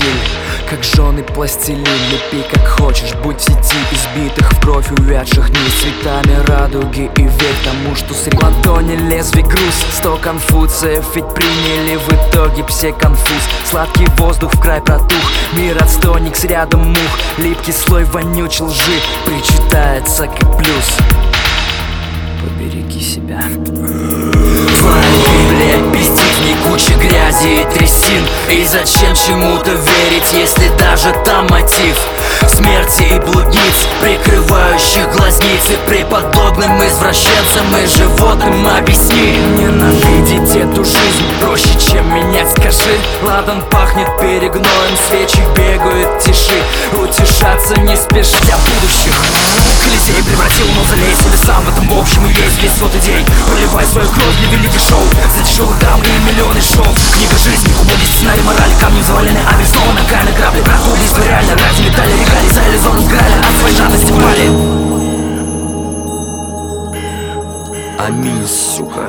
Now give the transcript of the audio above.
пыль, как жженый пластилин. Лепи как хочешь, будь в сети избитых, в кровь увядших дней, цветами радуги и верь тому, что среди ладони лезвий груз. 100 конфуциев ведь приняли в итоге все конфуз. Сладкий воздух в край протух, мир отстойник с рядом мух. Липкий слой вонючей лжи причитается как плюс. Побереги себя. Твоя Библия пиздит в ней куча грязи и трясин. И зачем чему-то верить, если даже там мотив смерти и блудниц, прикрывающих глазницы преподобным извращенцам и животным? Объясни. Ненавидеть эту жизнь проще, чем менять, скажи. Ладан пахнет перегноем, свечи бегают в тиши. Утешаться не спеши для будущих. Колизей превратил мавзолей себе сам, в этом в общем и есть весь свод идей. Проливай свою кровь для великих шоу, за тяжелых драм и миллионы шоу. Книга жизни, убогий сценарий морали, камни завалены, а без снова ногами грабли. Брат, убийство реально, ради металли, регалий, за иллюзорность граля, от своей жадности пали. Аминь, сука.